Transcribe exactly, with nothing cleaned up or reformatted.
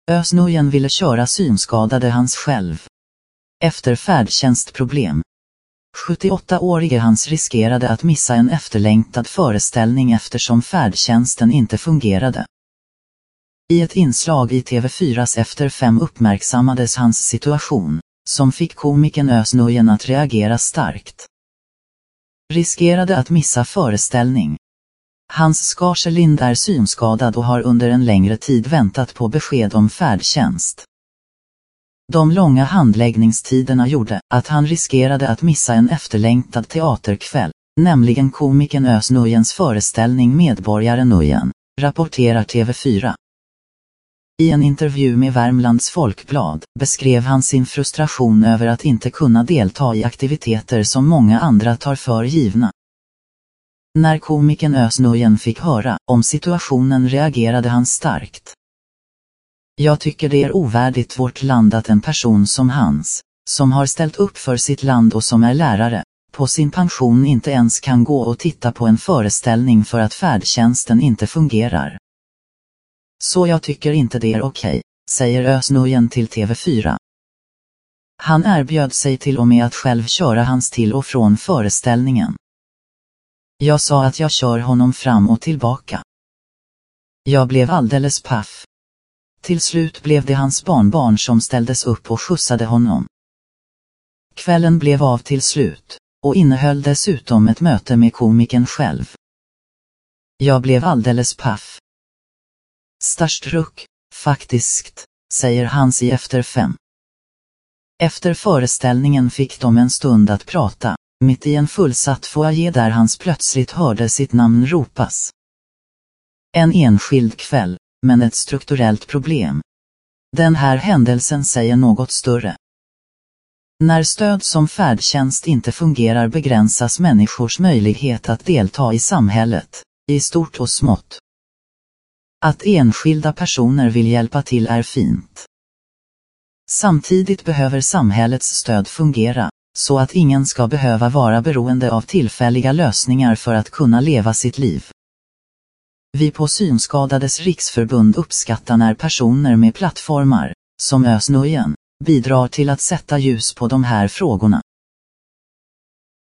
Özz Nujen ville köra synskadade hans själv. Efter färdtjänstproblem. sjuttioåttaårige Hans riskerade att missa en efterlängtad föreställning eftersom färdtjänsten inte fungerade. I ett inslag i T V fyras Efter fem uppmärksammades hans situation, som fick komikern Özz Nujen att reagera starkt. Riskerade att missa föreställning. Hans Skarselind är synskadad och har under en längre tid väntat på besked om färdtjänst. De långa handläggningstiderna gjorde att han riskerade att missa en efterlängtad teaterkväll, nämligen komikern Özz Nujens föreställning Medborgare Nujen, rapporterar T V fyra. I en intervju med Värmlands Folkblad beskrev han sin frustration över att inte kunna delta i aktiviteter som många andra tar för givna. När komikern Özz Nujen fick höra om situationen reagerade han starkt. Jag tycker det är ovärdigt vårt land att en person som hans, som har ställt upp för sitt land och som är lärare, på sin pension inte ens kan gå och titta på en föreställning för att färdtjänsten inte fungerar. Så jag tycker inte det är okej, säger Özz Nujen till T V fyra. Han erbjöd sig till och med att själv köra hans till och från föreställningen. Jag sa att jag kör honom fram och tillbaka. Jag blev alldeles paff. Till slut blev det hans barnbarn som ställdes upp och skjutsade honom. Kvällen blev av till slut, och innehöll dessutom ett möte med komikern själv. Jag blev alldeles paff. Starstruck, faktiskt, säger Hans i Efter fem. Efter föreställningen fick de en stund att prata, mitt i en fullsatt foajé där Hans plötsligt hörde sitt namn ropas. En enskild kväll, men ett strukturellt problem. Den här händelsen säger något större. När stöd som färdtjänst inte fungerar begränsas människors möjlighet att delta i samhället, i stort och smått. Att enskilda personer vill hjälpa till är fint. Samtidigt behöver samhällets stöd fungera, så att ingen ska behöva vara beroende av tillfälliga lösningar för att kunna leva sitt liv. Vi på Synskadades riksförbund uppskattar när personer med plattformar, som Özz Nujen, bidrar till att sätta ljus på de här frågorna.